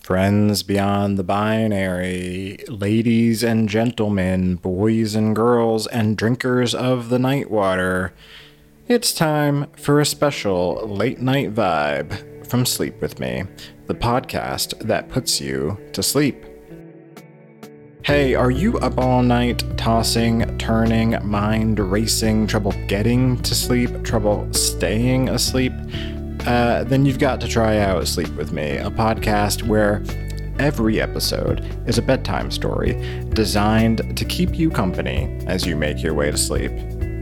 Friends beyond the binary, ladies and gentlemen, boys and girls, and drinkers of the night water, it's time for a special late night vibe from Sleep With Me, the podcast that puts you to sleep. Hey, are you up all night, tossing, turning, mind racing, trouble getting to sleep, trouble staying asleep? Then you've got to try out Sleep With Me, a podcast where every episode is a bedtime story designed to keep you company as you make your way to sleep.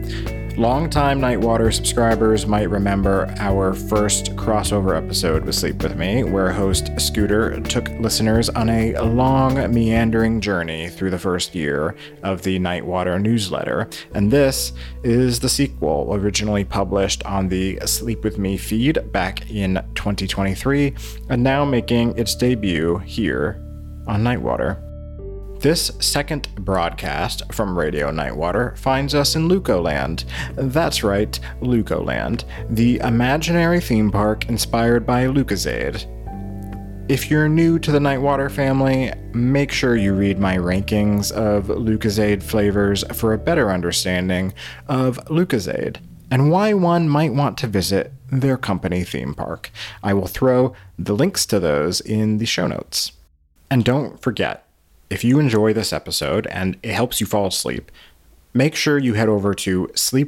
Longtime Nightwater subscribers might remember our first crossover episode with Sleep With Me, where host Scooter took listeners on a long, meandering journey through the first year of the Nightwater newsletter. And this is the sequel, originally published on the Sleep With Me feed back in 2023, and now making its debut here on Nightwater. This second broadcast from Radio Nightwater finds us in Lucoland. That's right, Lucoland, the imaginary theme park inspired by Lucozade. If you're new to the Nightwater family, make sure you read my rankings of Lucozade flavors for a better understanding of Lucozade and why one might want to visit their company theme park. I will throw the links to those in the show notes. And don't forget, if you enjoy this episode and it helps you fall asleep, make sure you head over to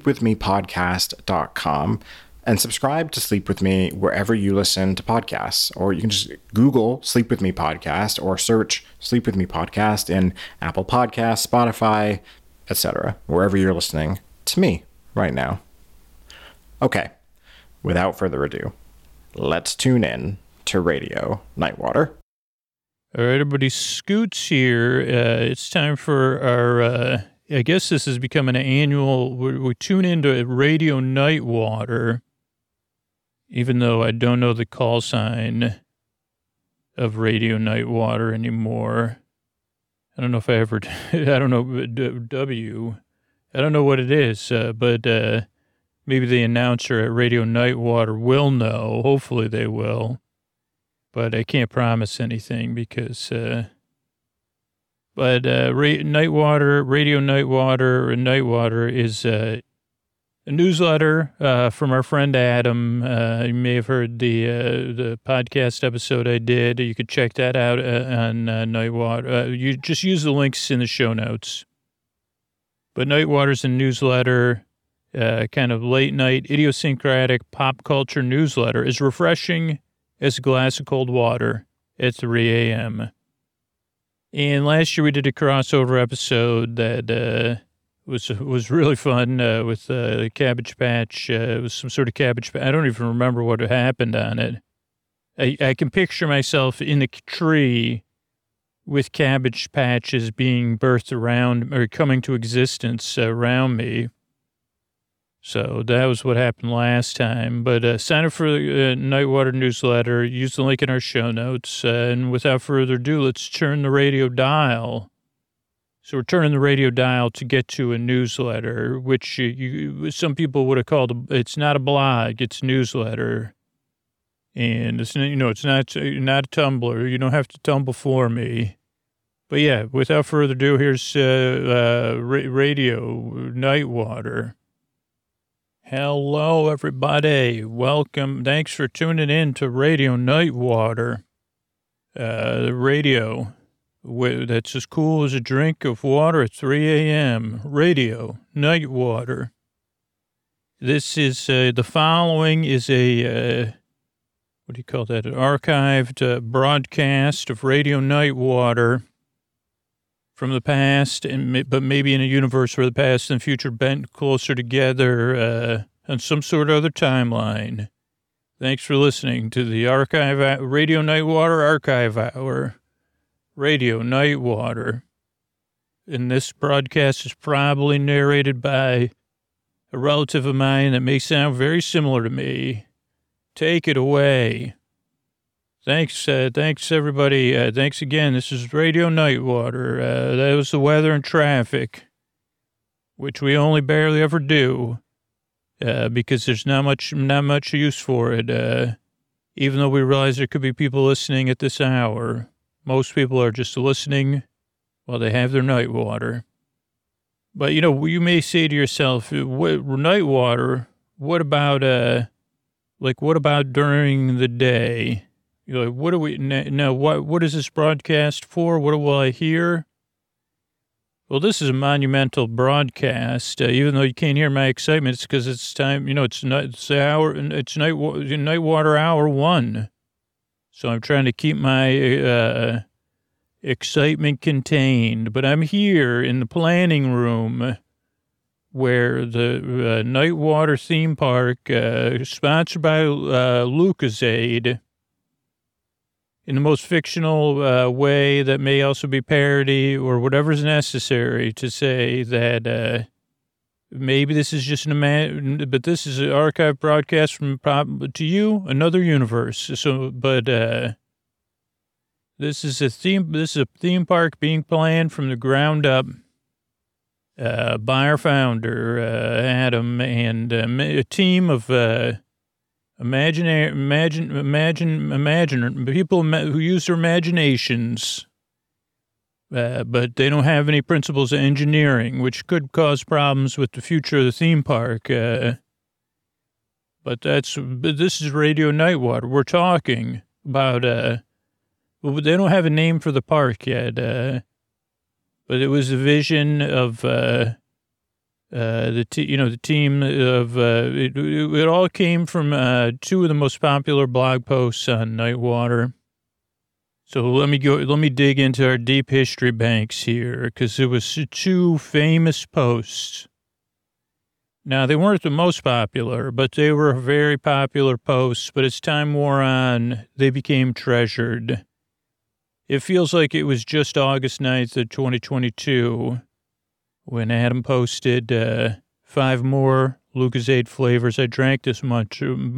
sleepwithmepodcast.com and subscribe to Sleep With Me wherever you listen to podcasts. Or you can just Google Sleep With Me Podcast or search Sleep With Me Podcast in Apple Podcasts, Spotify, etc., wherever you're listening to me right now. Okay, without further ado, let's tune in to Radio Nightwater. All right, everybody, Scoots here. It's time for our, I guess this has become an annual, we tune into Radio Nightwater, even though I don't know the call sign of Radio Nightwater anymore. I don't know if I ever, I don't know, W. I don't know what it is, but maybe the announcer at Radio Nightwater will know. Hopefully they will. But I can't promise anything because, Nightwater, Radio Nightwater is a newsletter from our friend Adam. You may have heard the podcast episode I did. You could check that out on Nightwater. You just use the links in the show notes. But Nightwater's a newsletter, kind of late night, idiosyncratic pop culture newsletter. Is refreshing as a glass of cold water at 3 a.m. And last year we did a crossover episode that was really fun with Cabbage Patch. It was some sort of Cabbage Patch. I don't even remember what happened on it. I can picture myself in the tree with Cabbage Patches being birthed around or coming to existence around me. So that was what happened last time. But sign up for the Nightwater newsletter. Use the link in our show notes. And without further ado, let's turn the radio dial. So we're turning the radio dial to get to a newsletter, which some people would have called, it's not a blog, it's a newsletter. And it's, it's not a Tumblr. You don't have to tumble for me. But yeah, without further ado, here's Radio Nightwater. Hello, everybody. Welcome. Thanks for tuning in to Radio Nightwater. The radio that's as cool as a drink of water at 3 a.m. Radio Nightwater. This is, the following is a, what do you call that? An archived broadcast of Radio Nightwater from the past, but maybe in a universe where the past and future bent closer together on some sort of other timeline. Thanks for listening to the Radio Nightwater Archive Hour. Radio Nightwater. And this broadcast is probably narrated by a relative of mine that may sound very similar to me. Take it away. Thanks everybody. Thanks again. This is Radio Nightwater. That was the weather and traffic, which we only barely ever do, because there's not much use for it. even though we realize there could be people listening at this hour, most people are just listening while they have their night water. But, you may say to yourself, night water, what about during the day? You're like, what do we, now, what is this broadcast for? What will I hear? Well, this is a monumental broadcast. Even though you can't hear my excitement, it's because it's time, it's night water hour 1. So I'm trying to keep my, excitement contained, but I'm here in the planning room where the Night Water theme park, sponsored by Lucozade, in the most fictional way that may also be parody or whatever's necessary to say that maybe this is just but this is an archive broadcast from to you, another universe. So, but this is a theme park being planned from the ground up by our founder, Adam, and a team of people who use their imaginations, but they don't have any principles of engineering, which could cause problems with the future of the theme park. But this is Radio Nightwater. We're talking about, well, they don't have a name for the park yet, but it was a vision of, the team of, it all came from, 2 of the most popular blog posts on Nightwater. So let me dig into our deep history banks here, because it was 2 famous posts. Now, they weren't the most popular, but they were very popular posts. But as time wore on, they became treasured. It feels like it was just August 9th of 2022 when Adam posted 5 more Lucozade flavors I drank this month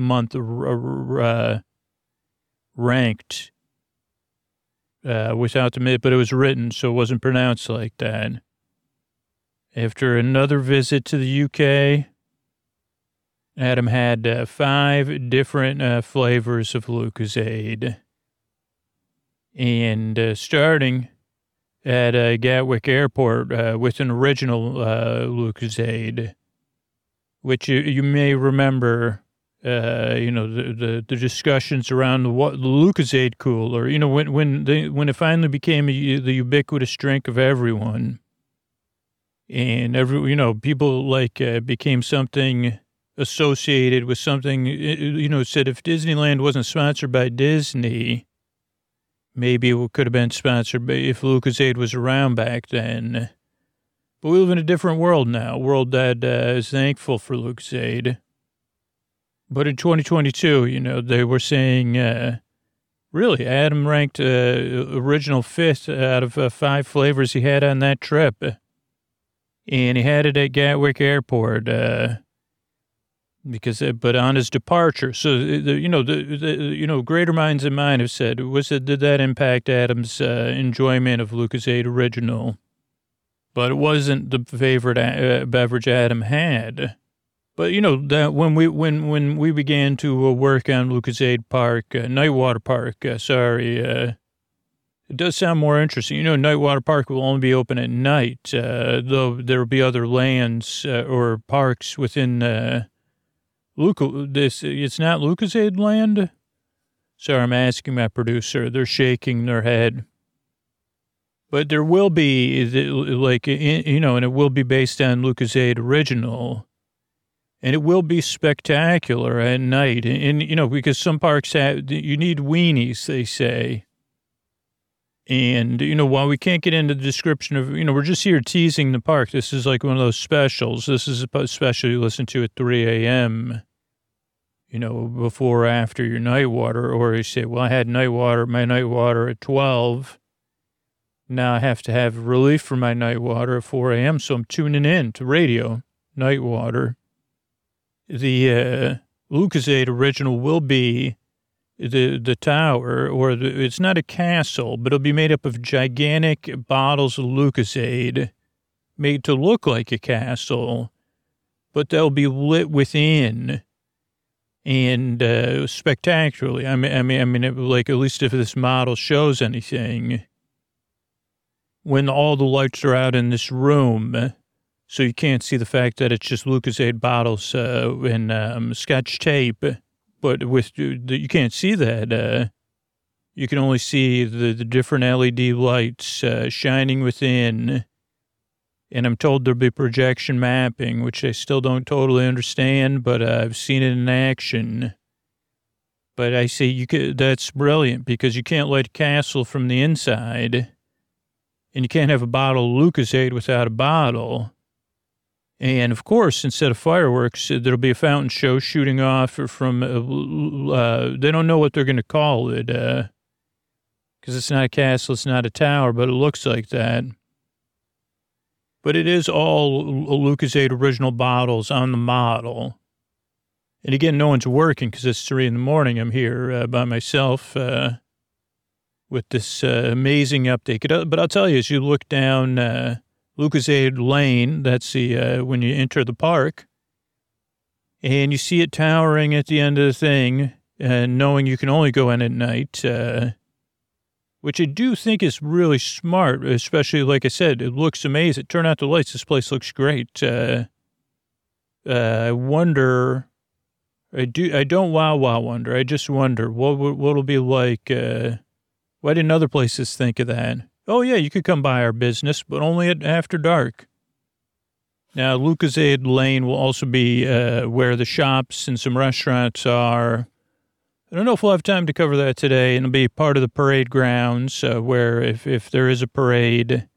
ranked without the mid, but it was written, so it wasn't pronounced like that. After another visit to the UK, Adam had 5 different flavors of Lucozade. And starting at Gatwick Airport with an original Lucozade, which you may remember, the discussions around the Lucozade cooler, when it finally became the ubiquitous drink of everyone. And people became something associated with something, said if Disneyland wasn't sponsored by Disney, maybe it could have been sponsored by if Lucozade was around back then. But we live in a different world now, a world that is thankful for Lucozade. But in 2022, they were saying, really, Adam ranked original 5th out of 5 flavors he had on that trip. And he had it at Gatwick Airport, but on his departure. So, greater minds than mine have said, did that impact Adam's enjoyment of Lucozade Original? But it wasn't the favorite beverage Adam had. But, that when we began to work on Lucozade Park, Nightwater Park, it does sound more interesting. Nightwater Park will only be open at night, though there will be other lands or parks within it's not Lucozade land? Sorry, I'm asking my producer. They're shaking their head. But there will be, and it will be based on Lucozade Original. And it will be spectacular at night. And because some parks you need weenies, they say. And, while we can't get into the description of, we're just here teasing the park. This is like one of those specials. This is a special you listen to at 3 a.m., before or after your night water. Or you say, well, I had my night water at 12. Now I have to have relief for my night water at 4 a.m., so I'm tuning in to radio, night water. The Lucozade Original will be the tower, or it's not a castle, but it'll be made up of gigantic bottles of Lucozade made to look like a castle, but they'll be lit within. and spectacularly. I mean, like, at least if this model shows anything, when all the lights are out in this room, so you can't see the fact that it's just Lucozade bottles and Scotch tape, but you can't see that. You can only see the different LED lights shining within. And I'm told there'll be projection mapping, which I still don't totally understand, but I've seen it in action. But I say that's brilliant, because you can't light a castle from the inside, and you can't have a bottle of Lucozade without a bottle. And, of course, instead of fireworks, there'll be a fountain show shooting off from, they don't know what they're going to call it, because it's not a castle, it's not a tower, but it looks like that. But it is all Lucozade original bottles on the model. And again, no one's working because it's 3 a.m. I'm here by myself with this amazing update. But I'll tell you, as you look down Lucozade Lane, that's the when you enter the park, and you see it towering at the end of the thing, and knowing you can only go in at night, which I do think is really smart, especially, like I said, it looks amazing. Turn out the lights. This place looks great. I wonder, I don't wonder. I just wonder what'll be like. Why didn't other places think of that? Oh, yeah, you could come by our business, but only after dark. Now, Lucozade Lane will also be where the shops and some restaurants are. I don't know if we'll have time to cover that today, and it'll be part of the parade grounds where if there is a parade,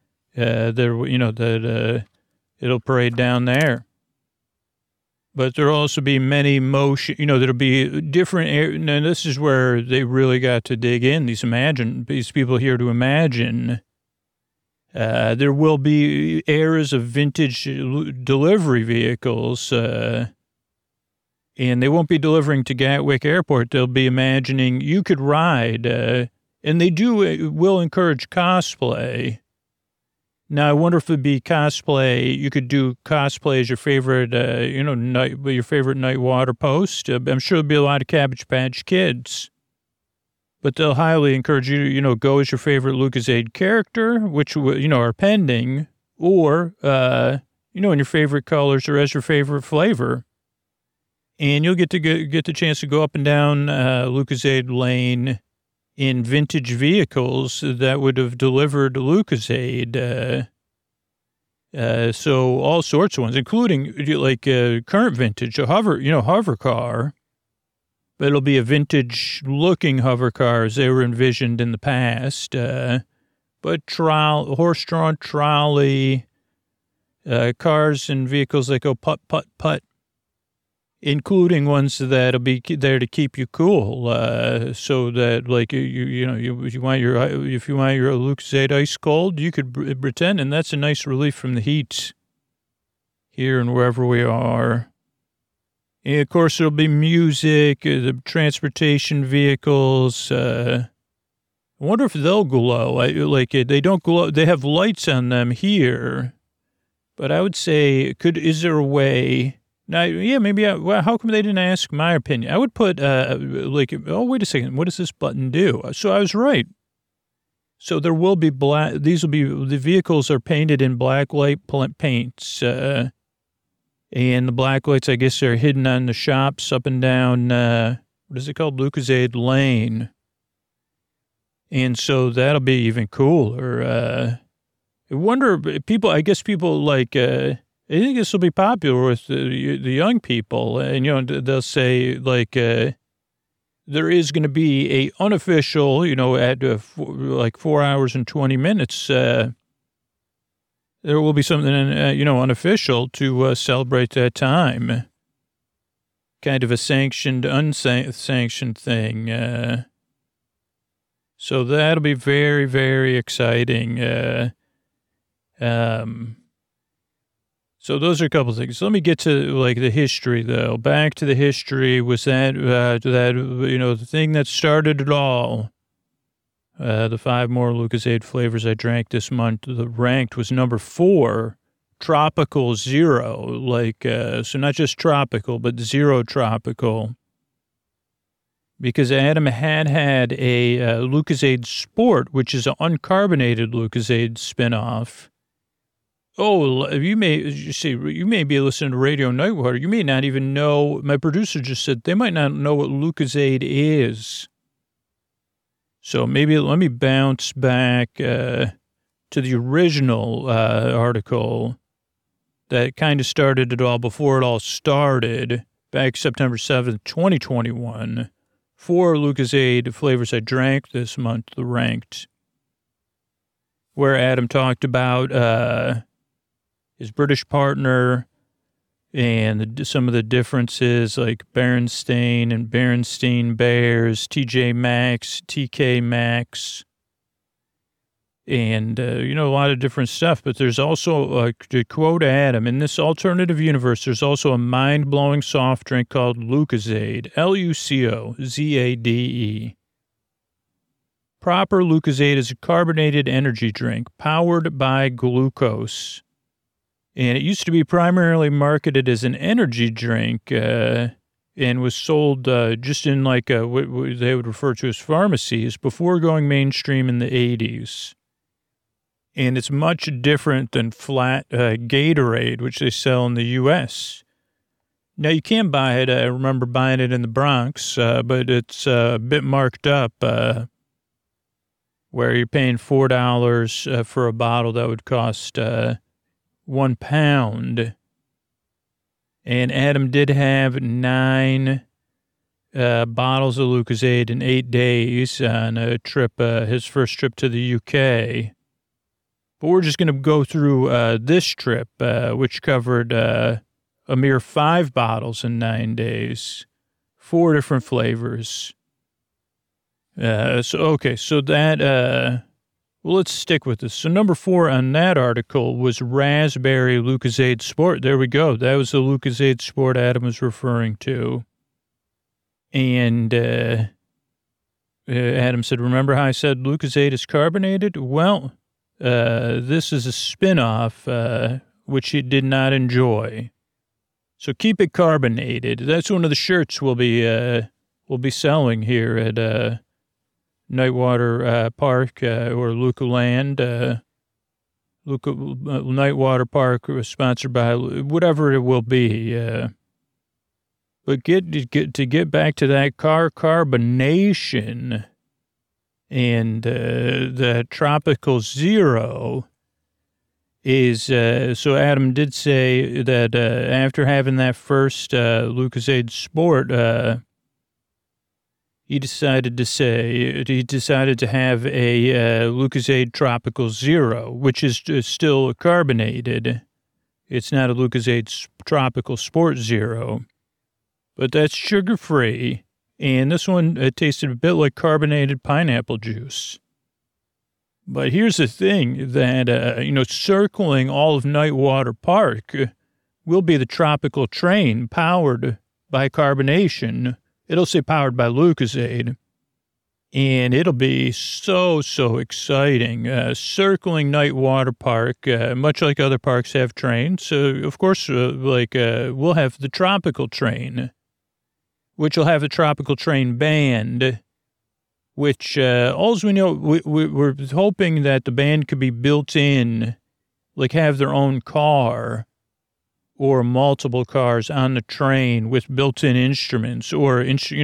it'll parade down there. But there'll also be many motion, there'll be different, and this is where they really got to dig in, these people here to imagine. There will be eras of vintage delivery vehicles, and they won't be delivering to Gatwick Airport. They'll be imagining you could ride, and they will encourage cosplay. Now, I wonder if it'd be cosplay. You could do cosplay as your favorite, your favorite night water post. I'm sure there'll be a lot of Cabbage Patch Kids. But they'll highly encourage you to, go as your favorite Lucozade character, which, are pending, or, in your favorite colors or as your favorite flavor. And you'll get the chance to go up and down Lucozade Lane in vintage vehicles that would have delivered Lucozade. So all sorts of ones, including like current vintage, a hover car. But it'll be a vintage looking hover car as they were envisioned in the past. But horse-drawn trolley, cars and vehicles that go putt, putt, putt, including ones that'll be there to keep you cool. So that, like, if you want your Lucozade ice cold, you could pretend, and that's a nice relief from the heat here and wherever we are. And of course, there'll be music, the transportation vehicles. I wonder if they'll glow. They don't glow. They have lights on them here, but I would say, is there a way? Now, yeah, maybe. How come they didn't ask my opinion? I would put wait a second. What does this button do? So I was right. So there will be black. The vehicles are painted in black light paints. And the black lights, I guess, are hidden on the shops up and down, what is it called? Lucozade Lane. And so that'll be even cooler. I wonder, I think this will be popular with the young people. And, they'll say, there is going to be a unofficial, at 4 hours and 20 minutes, there will be something, unofficial to celebrate that time. Kind of a sanctioned, unsanctioned thing. So that'll be very, very exciting. So those are a couple of things. Let me get to, the history, though. Back to the history was the thing that started it all. The 5 more Lucozade flavors I drank this month, the ranked was number 4, Tropical Zero. So not just tropical, but zero tropical. because Adam had a Lucozade Sport, which is an uncarbonated Lucozade spinoff. Oh, you may be listening to Radio Nightwater. You may not even know. My producer just said they might not know what Lucozade is. So maybe let me bounce back to the original article that kind of started it all before it all started, back September 7th, 2021. 4 Lucozade flavors I drank this month, the ranked, where Adam talked about his British partner and some of the differences like Berenstain and Berenstain Bears, TJ Maxx, TK Maxx, and, a lot of different stuff. But there's also, to quote Adam, in this alternative universe, there's also a mind-blowing soft drink called Lucozade, Lucozade. Proper Lucozade is a carbonated energy drink powered by glucose. And it used to be primarily marketed as an energy drink and was sold just in what they would refer to as pharmacies before going mainstream in the 80s. And it's much different than flat Gatorade, which they sell in the U.S. Now, you can buy it. I remember buying it in the Bronx, but it's a bit marked up where you're paying $4 for a bottle that would cost £1. And Adam did have 9 bottles of Lucozade in 8 days on a trip, his first trip to the UK. But we're just going to go through this trip, which covered a mere 5 bottles in 9 days, 4 different flavors. So that, well, let's stick with this. So number 4 on that article was Raspberry Lucozade Sport. There we go. That was the Lucozade Sport Adam was referring to. And Adam said, remember how I said Lucozade is carbonated? Well, this is a spinoff, which he did not enjoy. So keep it carbonated. That's one of the shirts we'll be selling here at Nightwater Park or Lucaland. Nightwater Park, sponsored by whatever it will be. But get back to that carbonation and the Tropical Zero is, so Adam did say that after having that first Lucozade Sport, he decided to have a Lucozade Tropical Zero, which is still carbonated. It's not a Lucozade Tropical Sport Zero, but that's sugar-free. And this one, it tasted a bit like carbonated pineapple juice. But here's the thing that, circling all of Nightwater Park will be the tropical train powered by carbonation. It'll say powered by Lucozade. And it'll be so exciting. Circling Nightwater Park, much like other parks have trains. So, of course, we'll have the tropical train, which will have a tropical train band, which all we know, we're hoping that the band could be built in, like have their own car or multiple cars on the train with built-in instruments or,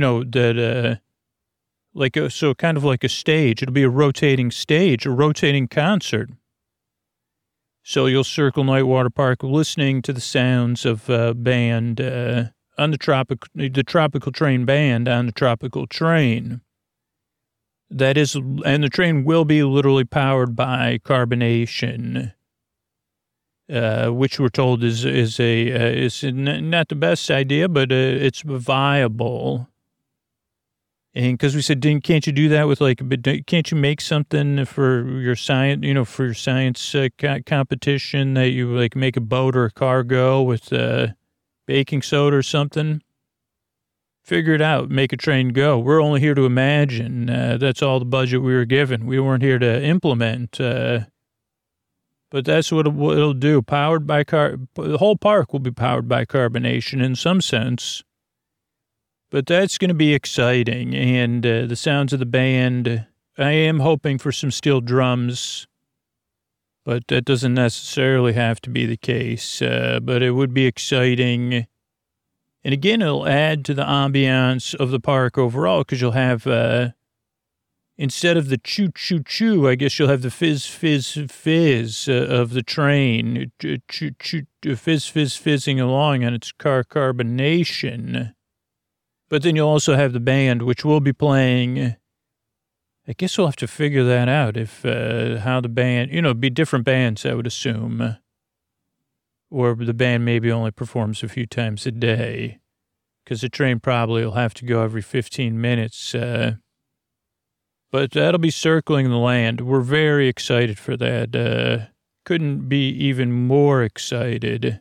so kind of like a stage. It'll be a rotating stage, a rotating concert. So you'll circle Nightwater Park listening to the sounds of band on the tropical train band on the tropical train. That is, and the train will be literally powered by carbonation, which we're told is not the best idea, but it's viable. And because we said, can't you do that with can't you make something for your science, for your science competition that you make a boat or a car go with baking soda or something? Figure it out. Make a train go. We're only here to imagine. That's all the budget we were given. We weren't here to implement. But that's what it'll do. Powered by the whole park will be powered by carbonation in some sense. But that's going to be exciting. And the sounds of the band, I am hoping for some steel drums, but that doesn't necessarily have to be the case. But it would be exciting. And again, it'll add to the ambiance of the park overall, because you'll have, instead of the choo-choo-choo, I guess you'll have the fizz-fizz-fizz of the train, fizz-fizz-fizzing along on its carbonation. But then you'll also have the band, which will be playing. I guess we'll have to figure that out, if how the band, it'd be different bands, I would assume. Or the band maybe only performs a few times a day, because the train probably will have to go every 15 minutes. But that'll be circling the land. We're very excited for that. Couldn't be even more excited.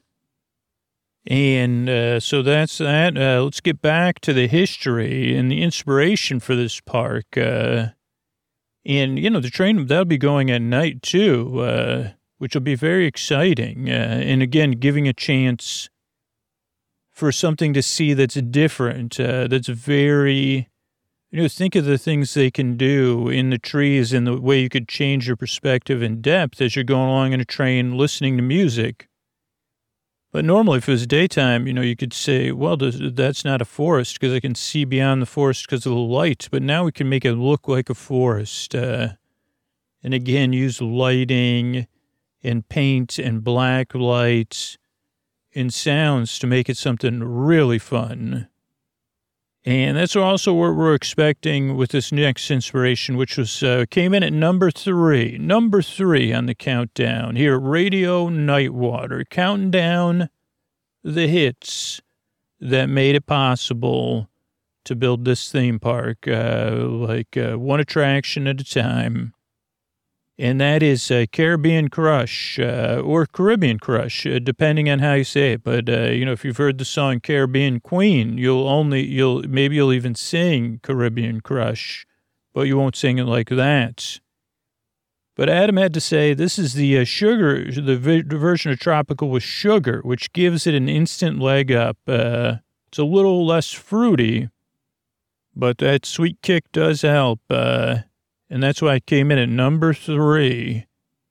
And so that's that. Let's get back to the history and the inspiration for this park. And, the train, that'll be going at night, too, which will be very exciting. And, again, giving a chance for something to see that's different, that's very, think of the things they can do in the trees and the way you could change your perspective and depth as you're going along in a train listening to music. But normally, if it was daytime, you could say, well, that's not a forest because I can see beyond the forest because of the light. But now we can make it look like a forest. And again, use lighting and paint and black lights and sounds to make it something really fun. And that's also what we're expecting with this next inspiration, which was came in at number 3 on the countdown here at Radio Nightwater, counting down the hits that made it possible to build this theme park, one attraction at a time. And that is Caribbean Crush, or Caribbean Crush, depending on how you say it. But, if you've heard the song Caribbean Queen, maybe you'll even sing Caribbean Crush, but you won't sing it like that. But Adam had to say this is the sugar, the version of Tropical with sugar, which gives it an instant leg up. It's a little less fruity, but that sweet kick does help. And that's why it came in at number 3.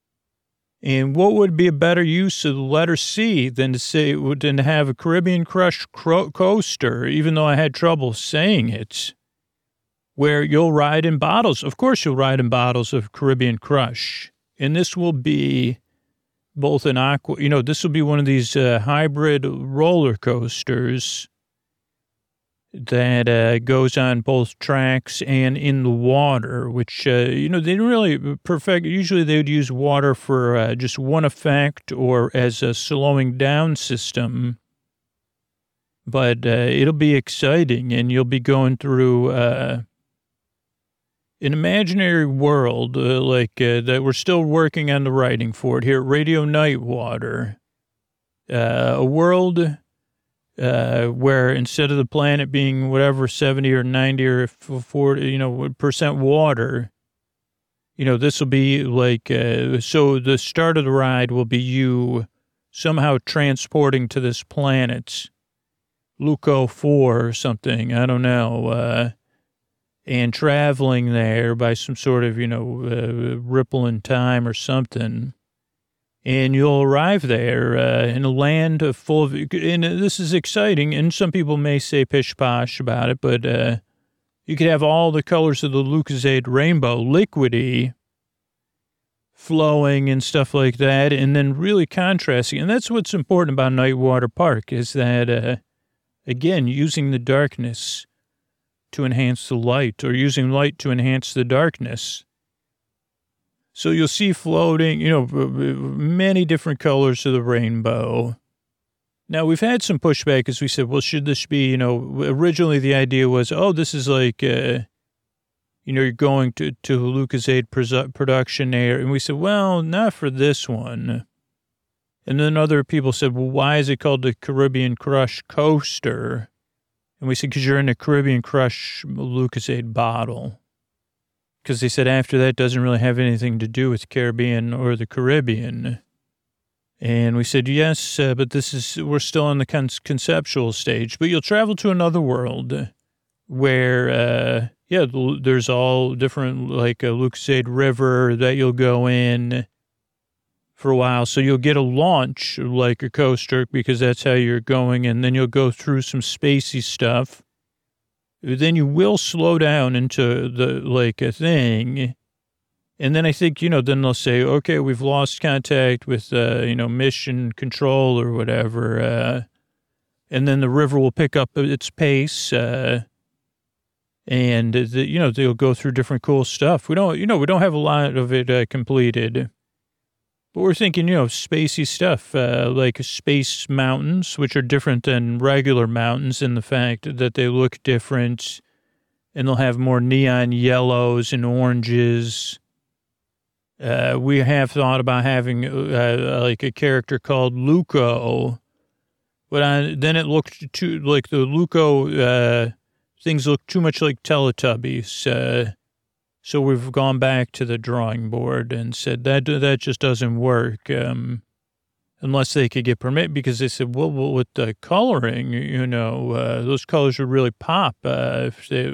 And what would be a better use of the letter C than to have a Caribbean Crush coaster, even though I had trouble saying it, where you'll ride in bottles. Of course, you'll ride in bottles of Caribbean Crush. And this will be both an this will be one of these hybrid roller coasters that goes on both tracks and in the water, which, they didn't really perfect. Usually they would use water for just one effect or as a slowing down system. But it'll be exciting, and you'll be going through an imaginary world that we're still working on the writing for it here at Radio Nightwater. A world where instead of the planet being whatever 70 or 90 or 40 percent water, this will be like so the start of the ride will be you somehow transporting to this planet, Luco 4 or something, I don't know, and traveling there by some sort of ripple in time or something. And you'll arrive there in a land full of, and this is exciting, and some people may say pish-posh about it, but you could have all the colors of the Lucozade rainbow, liquidy, flowing and stuff like that, and then really contrasting. And that's what's important about Nightwater Park is that, again, using the darkness to enhance the light, or using light to enhance the darkness. So you'll see floating, many different colors of the rainbow. Now, we've had some pushback as we said, well, should this be, originally the idea was, this is like, you're going to Lucozade production there. And we said, well, not for this one. And then other people said, well, why is it called the Caribbean Crush Coaster? And we said, because you're in a Caribbean Crush Lucozade bottle. Because they said after that doesn't really have anything to do with Caribbean or the Caribbean. And we said, yes, but we're still in the conceptual stage. But you'll travel to another world. where, there's all different, like a Lucozade River that you'll go in for a while. So you'll get a launch like a coaster because that's how you're going. And then you'll go through some spacey stuff. Then you will slow down into a thing. And then I think, then they'll say, okay, we've lost contact with, mission control or whatever. And then the river will pick up its pace. And they'll go through different cool stuff. We don't have a lot of it completed. But we're thinking, spacey stuff, like space mountains, which are different than regular mountains in the fact that they look different and they'll have more neon yellows and oranges. We have thought about having like a character called Luco, but then it looked too like the Luco things look too much like Teletubbies. So we've gone back to the drawing board and said that just doesn't work unless they could get permit, because they said, well, with the coloring, those colors would really pop if they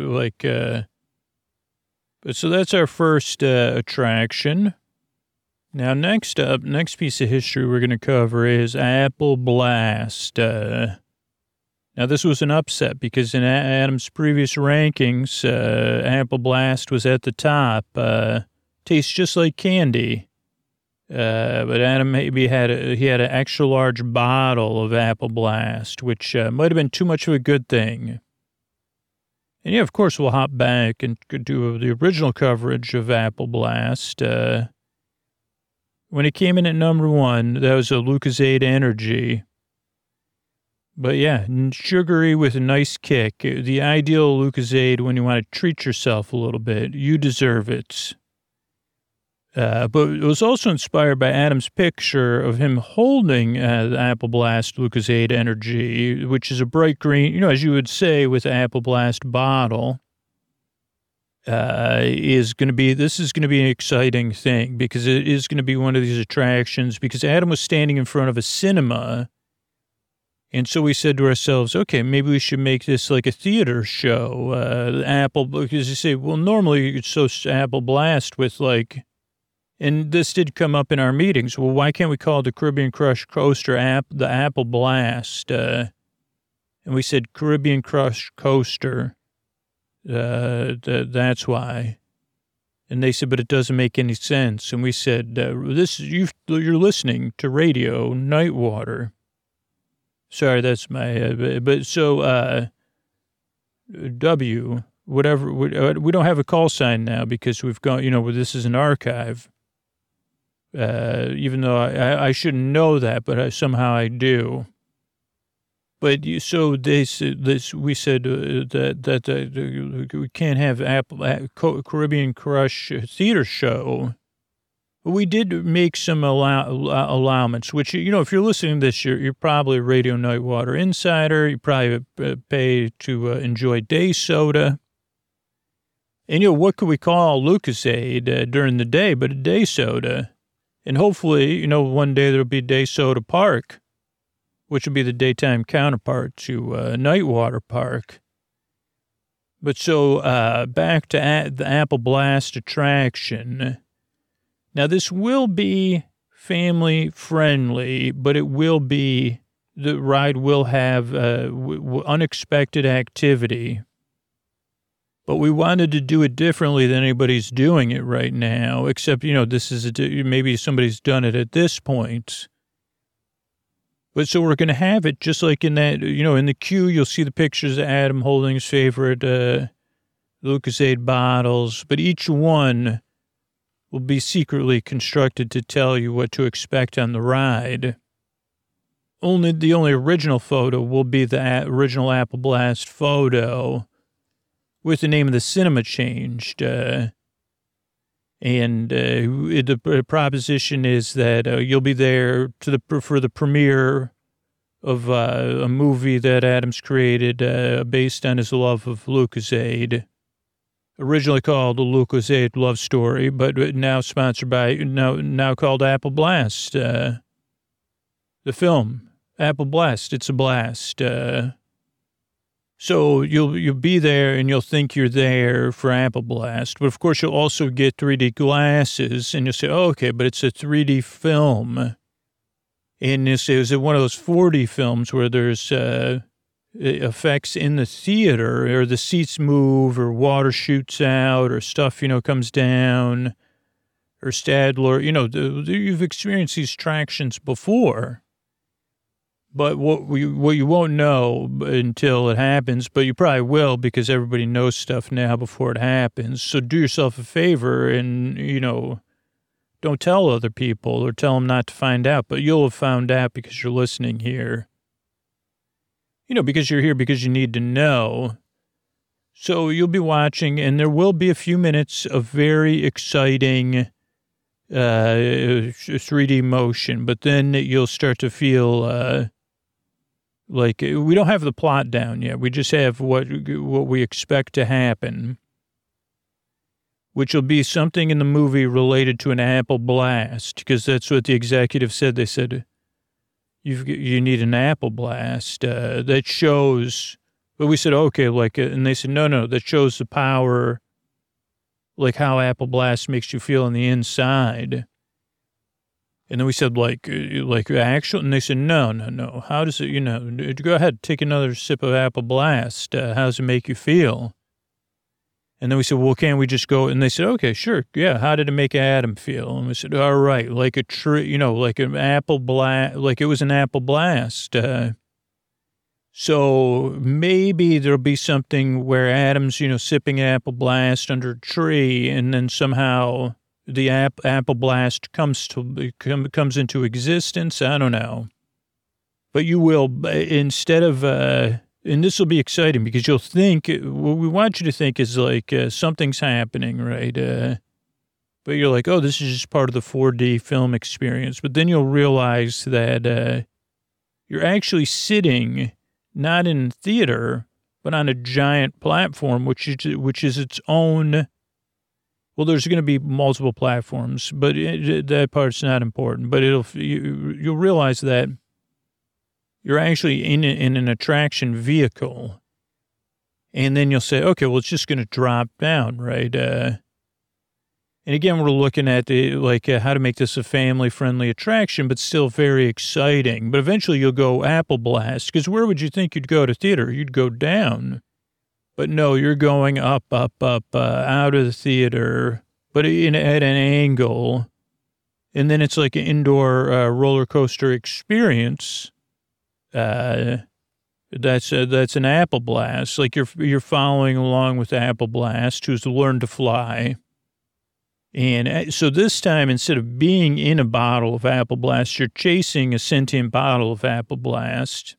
But so that's our first attraction. Now, next piece of history we're going to cover is Apple Blast. Now, this was an upset because in Adam's previous rankings, Apple Blast was at the top. Tastes just like candy. But Adam maybe had an extra large bottle of Apple Blast, which might have been too much of a good thing. And of course, we'll hop back and do the original coverage of Apple Blast. When it came in at number 1, that was a Lucozade Energy. But yeah, sugary with a nice kick. The ideal Lucozade when you want to treat yourself a little bit. You deserve it. But it was also inspired by Adam's picture of him holding the Apple Blast Lucozade Energy, which is a bright green, as you would say with the Apple Blast bottle. This is going to be an exciting thing because it is going to be one of these attractions, because Adam was standing in front of a cinema. And so we said to ourselves, okay, maybe we should make this like a theater show. Apple, because you say, well, normally it's so Apple Blast with and this did come up in our meetings. Well, why can't we call the Caribbean Crush Coaster the Apple Blast? And we said Caribbean Crush Coaster. That's why. And they said, but it doesn't make any sense. And we said, you're listening to Radio Nightwater. Sorry, that's my, but so, W, whatever, we don't have a call sign now because we've gone, this is an archive. Even though I shouldn't know that, but somehow I do. But so they said this, we said that we can't have Caribbean Crush theater show. We did make some allowments, which, if you're listening to this, you're probably a Radio Nightwater insider. You probably pay to enjoy day soda. And, what could we call Lucozade during the day but a day soda? And hopefully, one day there'll be Day Soda Park, which would be the daytime counterpart to Nightwater Park. But so back to the Apple Blast attraction. Now, this will be family friendly, but the ride will have unexpected activity. But we wanted to do it differently than anybody's doing it right now, except, this is maybe somebody's done it at this point. But so we're going to have it just like in that, in the queue, you'll see the pictures of Adam holding his favorite Lucozade bottles, but each one will be secretly constructed to tell you what to expect on the ride. The only original photo will be the original Apple Blast photo with the name of the cinema changed. The proposition is that you'll be there for the premiere of a movie that Adam's created based on his love of Lucozade. Originally called The Lucozade Love Story, but now sponsored by, now called Apple Blast. The film, Apple Blast, it's a blast. So you'll be there and you'll think you're there for Apple Blast, but of course you'll also get 3D glasses and you'll say, oh, okay, but it's a 3D film. And you'll say, is it one of those 4D films where there's effects in the theater or the seats move or water shoots out or stuff, comes down or Stadler, you've experienced these attractions before. But what you won't know until it happens, but you probably will because everybody knows stuff now before it happens. So do yourself a favor and, don't tell other people or tell them not to find out. But you'll have found out because you're listening here. Because you're here because you need to know. So you'll be watching and there will be a few minutes of very exciting 3D motion. But then you'll start to feel... like, we don't have the plot down yet. We just have what we expect to happen, which will be something in the movie related to an Apple Blast, because that's what the executive said. They said, you need an Apple Blast that shows, but we said, okay, and they said, no, that shows the power, like how Apple Blast makes you feel on the inside. And then we said, like actual, and they said, no. How does it, go ahead, take another sip of Apple Blast. How does it make you feel? And then we said, well, can't we just go? And they said, okay, sure. Yeah. How did it make Adam feel? And we said, all right, like a tree, like an Apple Blast, like it was an Apple Blast. So maybe there'll be something where Adam's, sipping an Apple Blast under a tree and then somehow the Apple Blast comes into existence. I don't know. But you will, instead of, and this will be exciting because you'll think, what we want you to think is like something's happening, right? But you're like, oh, this is just part of the 4D film experience. But then you'll realize that you're actually sitting not in theater, but on a giant platform, which is its own. Well, there's going to be multiple platforms, but that part's not important. But you'll realize that you're actually in an attraction vehicle, and then you'll say, okay, well, it's just going to drop down, right? And again, we're looking at how to make this a family-friendly attraction, but still very exciting. But eventually, you'll go Apple Blast, because where would you think you'd go to theater? You'd go down. But no, you're going up, out of the theater, but at an angle. And then it's like an indoor roller coaster experience. That's an Apple Blast. Like you're following along with Apple Blast, who's learned to fly. And so this time, instead of being in a bottle of Apple Blast, you're chasing a sentient bottle of Apple Blast.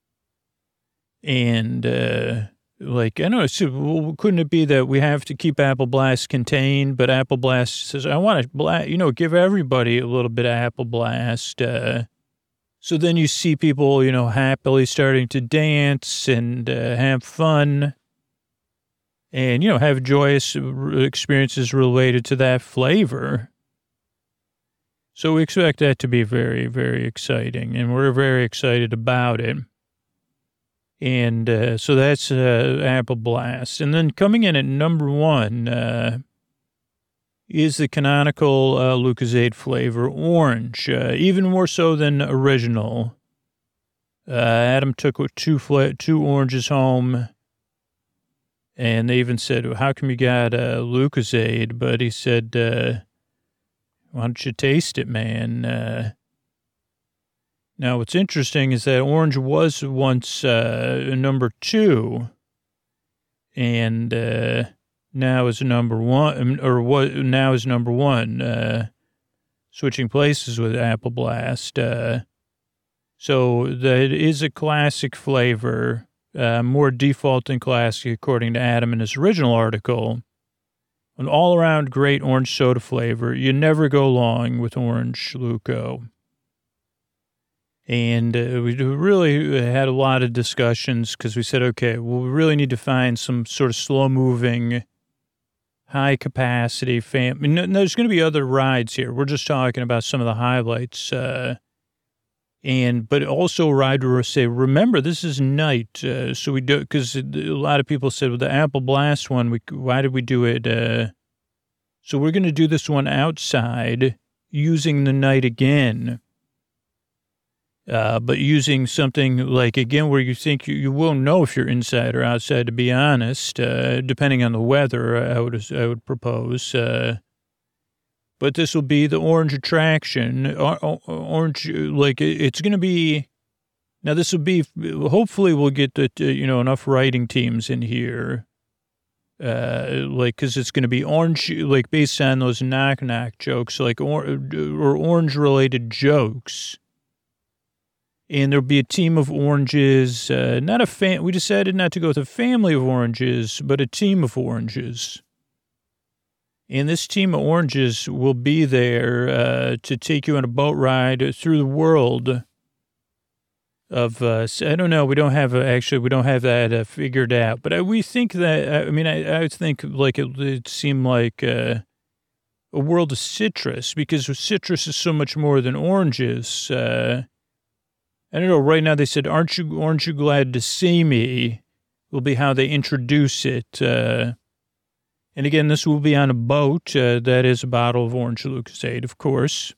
And... I know, so couldn't it be that we have to keep Apple Blast contained, but Apple Blast says, I want to, give everybody a little bit of Apple Blast. So then you see people, happily starting to dance and have fun and, have joyous experiences related to that flavor. So we expect that to be very, very exciting, and we're very excited about it. And so that's Apple Blast. And then coming in at number 1 is the canonical Lucozade flavor, orange, even more so than original. Adam took two oranges home, and they even said, well, how come you got Lucozade? But he said, why don't you taste it, man? Now, what's interesting is that orange was once number 2, and now is number 1, now is number 1, switching places with Apple Blast. So that is a classic flavor, more default than classic, according to Adam in his original article. An all-around great orange soda flavor. You never go wrong with orange Luco. And we really had a lot of discussions because we said, okay, well, we really need to find some sort of slow-moving, high-capacity there's going to be other rides here. We're just talking about some of the highlights. But also ride or say, remember, this is night. So we do, because a lot of people said, with the Apple Blast one, why did we do it? So we're going to do this one outside using the night again. But using something like, again, where you think you won't know if you're inside or outside, to be honest, depending on the weather, I would propose. But this will be the orange attraction. Orange, like, it's going to be, now this will be, hopefully we'll get enough writing teams in here. Because it's going to be orange, like, based on those knock-knock jokes, like, or orange-related jokes. And there'll be a team of oranges, we decided not to go with a family of oranges, but a team of oranges. And this team of oranges will be there to take you on a boat ride through the world of, I don't know, we don't have that figured out. But we think that, I think like it seemed like a world of citrus, because citrus is so much more than oranges. I don't know, right now they said, aren't you glad to see me? Will be how they introduce it. And again, this will be on a boat. That is a bottle of orange Lucozade, of course.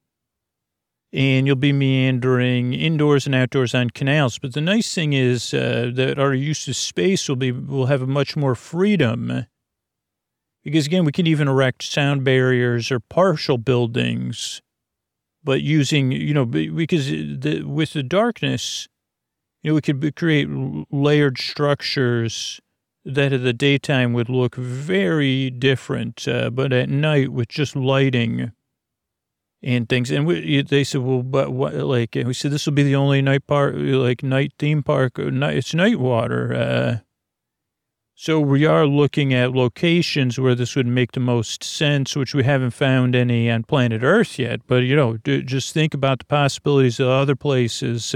And you'll be meandering indoors and outdoors on canals. But the nice thing is that our use of space will have much more freedom. Because again, we can even erect sound barriers or partial buildings. But using, because with the darkness, we could create layered structures that in the daytime would look very different, but at night with just lighting and things. And they said, well, but what, like, we said, this will be the only night park, like night theme park, it's night water. So we are looking at locations where this would make the most sense, which we haven't found any on planet Earth yet. But, just think about the possibilities of other places,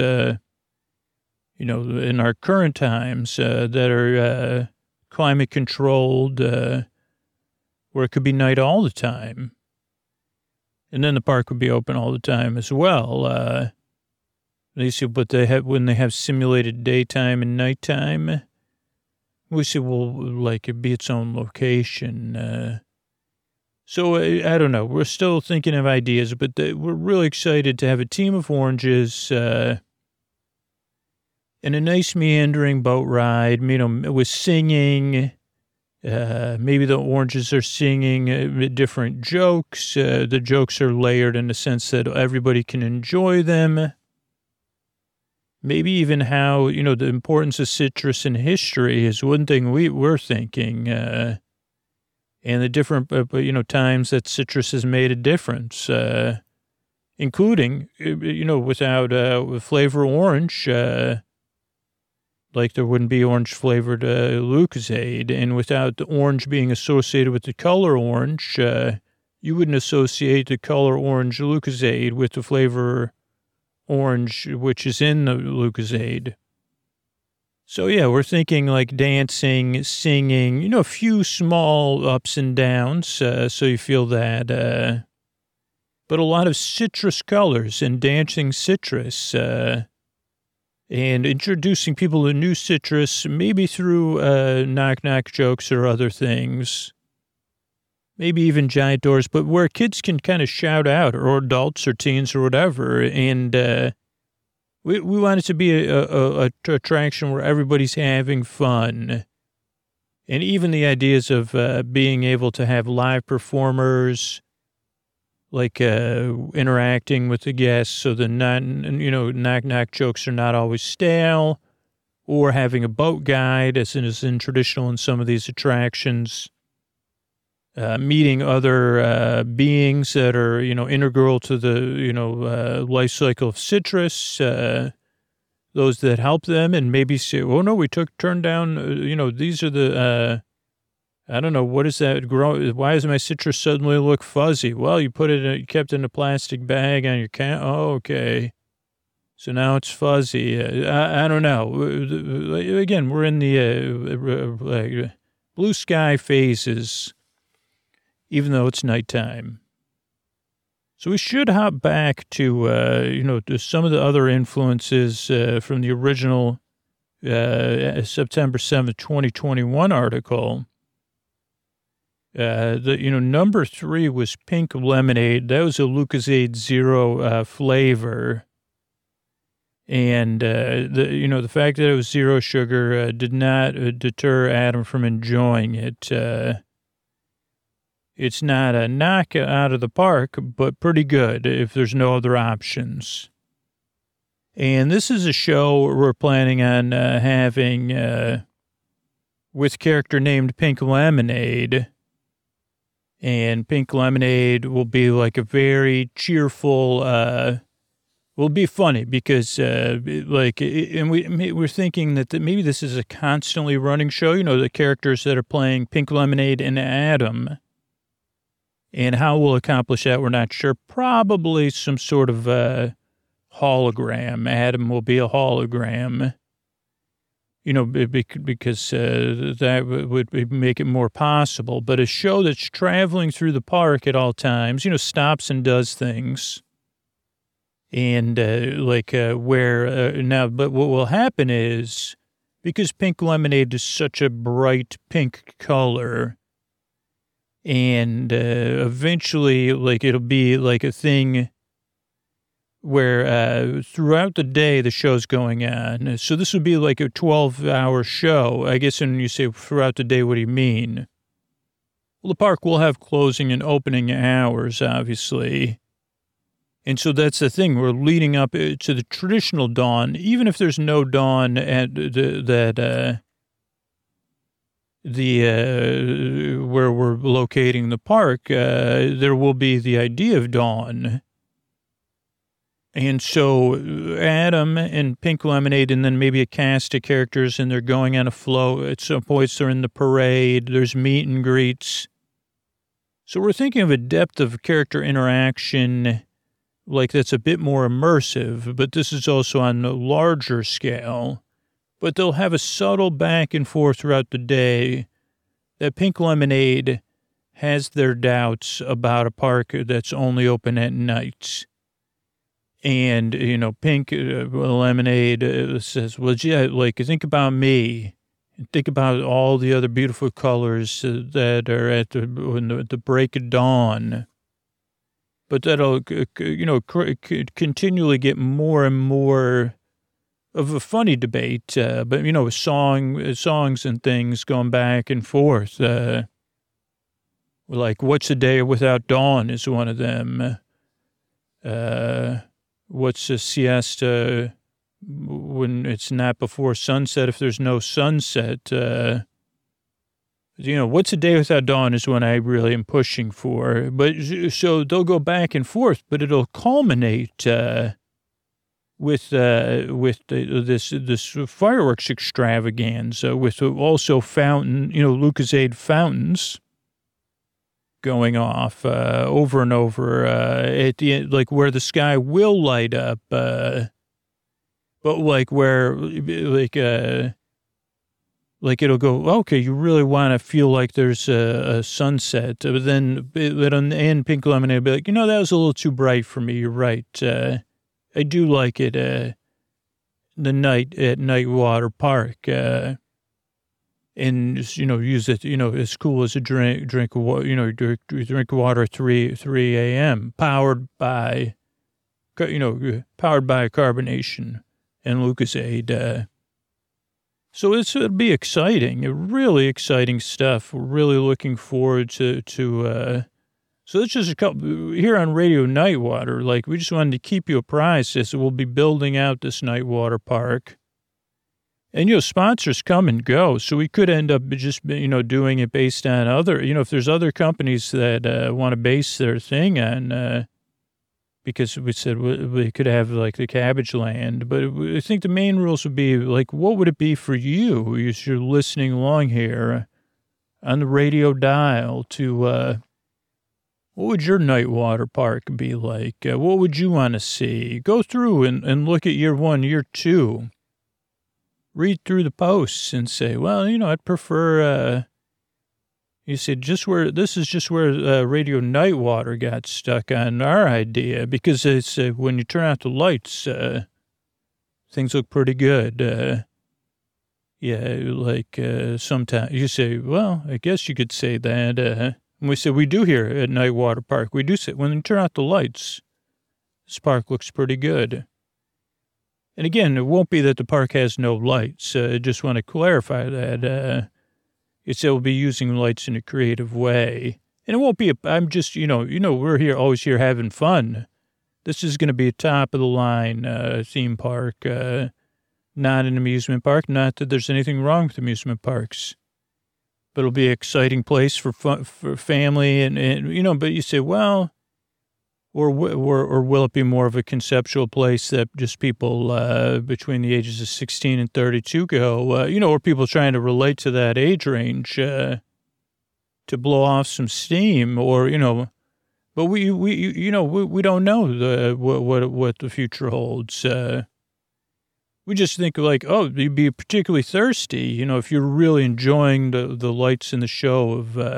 in our current times that are climate controlled, where it could be night all the time. And then the park would be open all the time as well. But when they have simulated daytime and nighttime, we said, well, like, it'd be its own location. So I don't know. We're still thinking of ideas, but we're really excited to have a team of oranges and a nice meandering boat ride, with singing. Maybe the oranges are singing different jokes. The jokes are layered in the sense that everybody can enjoy them. Maybe even how, the importance of citrus in history is one thing we're thinking. And the different, times that citrus has made a difference, including, without flavor orange, like there wouldn't be orange flavored Lucozade. And without the orange being associated with the color orange, you wouldn't associate the color orange Lucozade with the flavor orange, which is in the Lucozade. So, yeah, we're thinking like dancing, singing, a few small ups and downs, so you feel that. But a lot of citrus colors and dancing citrus, and introducing people to new citrus, maybe through knock-knock jokes or other things. Maybe even giant doors, but where kids can kind of shout out, or adults or teens or whatever. And we want it to be a attraction where everybody's having fun. And even the ideas of being able to have live performers, like interacting with the guests, so the knock-knock jokes are not always stale, or having a boat guide, as is in traditional in some of these attractions. Meeting other beings that are, integral to the, life cycle of citrus, those that help them, and maybe say, oh, no, we turned down, these are the, I don't know, what is that? Why does my citrus suddenly look fuzzy? Well, you kept it in a plastic bag on your can. Oh, okay. So now it's fuzzy. I don't know. Again, we're in the blue sky phases, even though it's nighttime. So we should hop back to, to some of the other influences from the original September 7th, 2021 article. Number 3 was Pink Lemonade. That was a Lucozade Zero flavor. And, the fact that it was zero sugar did not deter Adam from enjoying it. It's not a knock out of the park, but pretty good if there's no other options. And this is a show we're planning on having with a character named Pink Lemonade. And Pink Lemonade will be like a very cheerful, will be funny because, and we're thinking that maybe this is a constantly running show, the characters that are playing Pink Lemonade and Adam. And how we'll accomplish that, we're not sure. Probably some sort of hologram. Adam will be a hologram, because that would make it more possible. But a show that's traveling through the park at all times, stops and does things. And but what will happen is, because Pink Lemonade is such a bright pink color, and eventually, it'll be like a thing where throughout the day the show's going on. So this would be like a 12-hour show. I guess when you say throughout the day, what do you mean? Well, the park will have closing and opening hours, obviously. And so that's the thing. We're leading up to the traditional dawn, even if there's no dawn at where we're locating the park, there will be the idea of dawn. And so Adam and Pink Lemonade, and then maybe a cast of characters, and they're going on a float. At some points, they're in the parade. There's meet and greets. So we're thinking of a depth of character interaction that's a bit more immersive, but this is also on a larger scale. But they'll have a subtle back and forth throughout the day that Pink Lemonade has their doubts about a park that's only open at night. And, Pink Lemonade says, well, gee, think about me. Think about all the other beautiful colors that are at the break of dawn. But that'll, continually get more and more of a funny debate, but, songs and things going back and forth. What's a day without dawn is one of them. What's a siesta when it's not before sunset if there's no sunset? What's a day without dawn is one I really am pushing for. But so they'll go back and forth, but it'll culminate with this fireworks extravaganza with also Lucozade fountains going off over and over at the end, where the sky will light up, but where it'll go, okay, you really want to feel like there's a sunset, but then on the end, Pink Lemonade will be like, that was a little too bright for me. You're right. I do like it, the night at Nightwater Park, and, use it, as cool as a drink of water, drink water at 3 a.m., powered by carbonation and Lucozade. So it'll be exciting, really exciting stuff. We're really looking forward to so it's just a couple here on Radio Nightwater. We just wanted to keep you apprised as we'll be building out this Nightwater Park. And, sponsors come and go. So we could end up just, doing it based on other, if there's other companies that want to base their thing on, because we said we could have the Cabbage Land. But I think the main rules would be what would it be for you as you're listening along here on the radio dial to, what would your Nightwater Park be like? What would you want to see? Go through and look at year 1, year 2. Read through the posts and say, well, I'd prefer, You said this is just where Radio Nightwater got stuck on our idea, because it's when you turn out the lights, things look pretty good. Yeah, like sometimes you say, well, I guess you could say that. And we say we do here at Nightwater Park. We do say when you turn out the lights, this park looks pretty good. And again, it won't be that the park has no lights. I just want to clarify that. It will be using lights in a creative way. And it won't be, I'm just, we're always here having fun. This is going to be a top of the line theme park, not an amusement park. Not that there's anything wrong with amusement parks, but it'll be an exciting place for fun, for family. And, but you say, well, or will it be more of a conceptual place that just people between the ages of 16 and 32 go, or people trying to relate to that age range to blow off some steam, or, but we don't know what the future holds. We just think like, oh, you'd be particularly thirsty, if you're really enjoying the lights in the show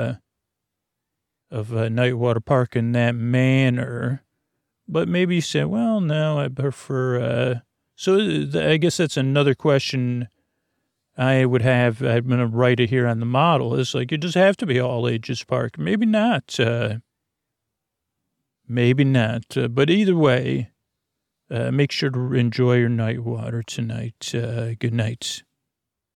of Nightwater Park in that manner. But maybe you say, well, no, I prefer, I guess that's another question I would have. I'm going to write it here on the model. It's like, it just have to be all ages park. Maybe not. Maybe not. But either way, make sure to enjoy your Nightwater tonight. Good night.